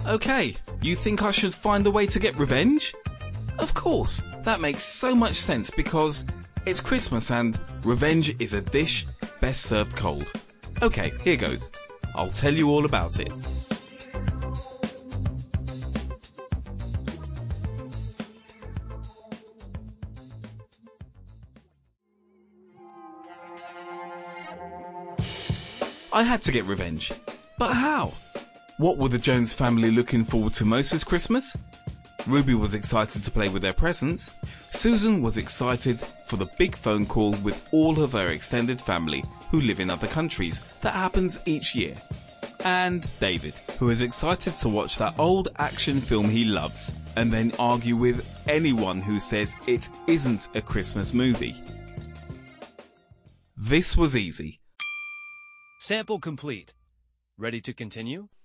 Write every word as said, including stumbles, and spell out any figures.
Okay, you think I should find a way to get revenge? Of course, that makes so much sense because it's Christmas and revenge is a dish best served cold. Okay, here goes. I'll tell you all about it. I had to get revenge. But how? What were the Jones family looking forward to most this Christmas? Ruby was excited to play with their presents. Susan was excited for the big phone call with all of her extended family who live in other countries that happens each year. And David, who is excited to watch that old action film he loves and then argue with anyone who says it isn't a Christmas movie. This was easy. Sample complete. Ready to continue?